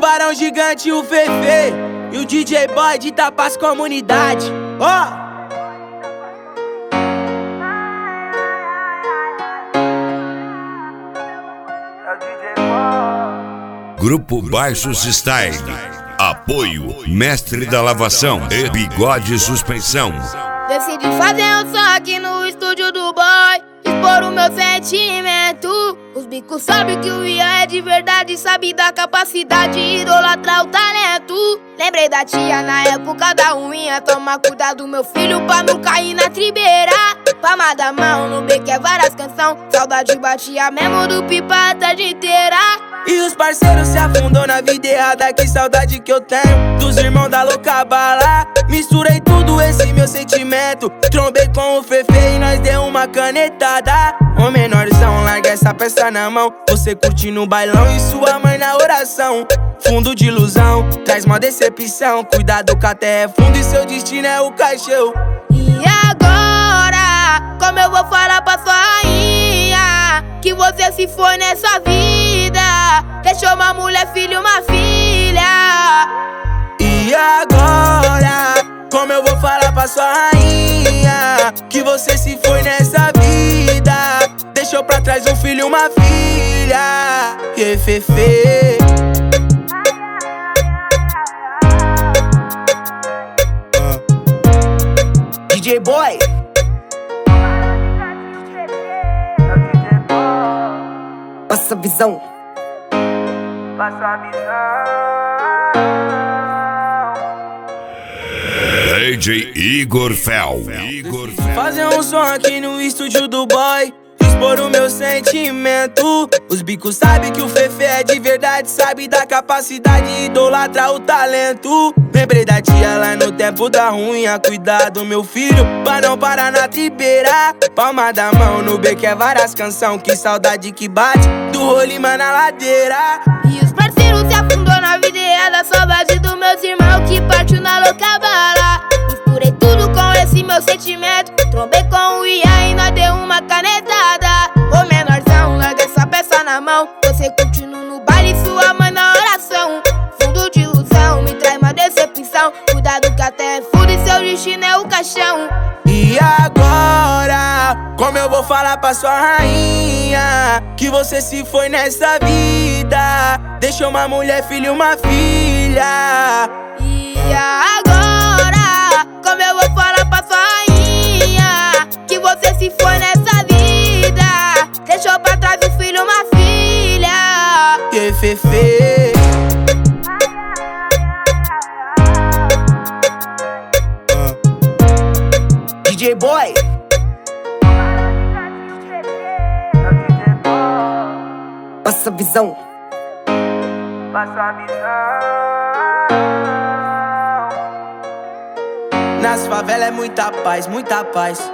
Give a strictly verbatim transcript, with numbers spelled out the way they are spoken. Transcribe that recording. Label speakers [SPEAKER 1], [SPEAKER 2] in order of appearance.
[SPEAKER 1] Tubarão Gigante, o Fefe e o D J Boy de Tapas Comunidade. Ó! Oh!
[SPEAKER 2] Grupo Baixos Style. Apoio Mestre da Lavação e Bigode Suspensão.
[SPEAKER 3] Decidi fazer um som aqui no estúdio do boy, expor o meu sentimento. Os bicos sabem que o Ian é de verdade, sabe da capacidade, idolatrar o talento. Lembrei da tia na época da ruinha, toma cuidado meu filho pra não cair na tribeira. Palma da mão no beco é várias canção, saudade batia mesmo do pipa a tarde inteira.
[SPEAKER 1] E os parceiros se afundou na vida errada, que saudade que eu tenho dos irmãos da louca bala. Misturei tudo esse meu sentimento, trombei com o Fefe e nós deu uma canetada. Ô menorzão, larga essa peça na mão, você curte no bailão e sua mãe na oração. Fundo de ilusão, traz uma decepção, cuidado que a terra é fundo e seu destino é o caixão.
[SPEAKER 3] E agora, como eu vou falar pra sua rainha que você se foi nessa vida, deixou uma mulher, filho, uma filha.
[SPEAKER 1] E agora, como eu vou falar pra sua rainha que você se foi nessa vida, deixou pra trás um filho, uma filha. E Fefe, D J Boy,
[SPEAKER 4] passa a visão,
[SPEAKER 1] passa a visão.
[SPEAKER 2] D J Igor Fel.
[SPEAKER 1] Fazer um som aqui no estúdio do boy, expor o meu sentimento. Os bicos sabem que o Fefe é de verdade, sabe da capacidade, idolatra o talento. Lembrei da tia lá no tempo da ruinha, cuidado meu filho, pra não parar na tribeira. Palma da mão no beco é várias canção, que saudade que bate do rolimã na ladeira.
[SPEAKER 3] E os parceiros se afundou na vida errada, saudade dos meus irmãos que partiu na louca bala. Misturei tudo com esse meu sentimento, trombei com o Ian e nós deu uma canetada. Ô menorzão, larga essa peça na mão, você continua no baile e sua mãe na oração. Fundo de ilusão, me traz uma decepção, cuidado que a terra é fundo e seu destino é o caixão.
[SPEAKER 1] E agora, como eu vou falar pra sua rainha que você se foi nessa vida, deixou uma mulher, filho, uma filha.
[SPEAKER 3] E agora, como eu vou falar pra sua rainha que você se foi nessa vida, deixou pra trás um filho, uma filha.
[SPEAKER 1] Que Fefe, D J Boy,
[SPEAKER 4] passa a visão,
[SPEAKER 1] passa a visão. Nas favelas é muita paz, muita paz.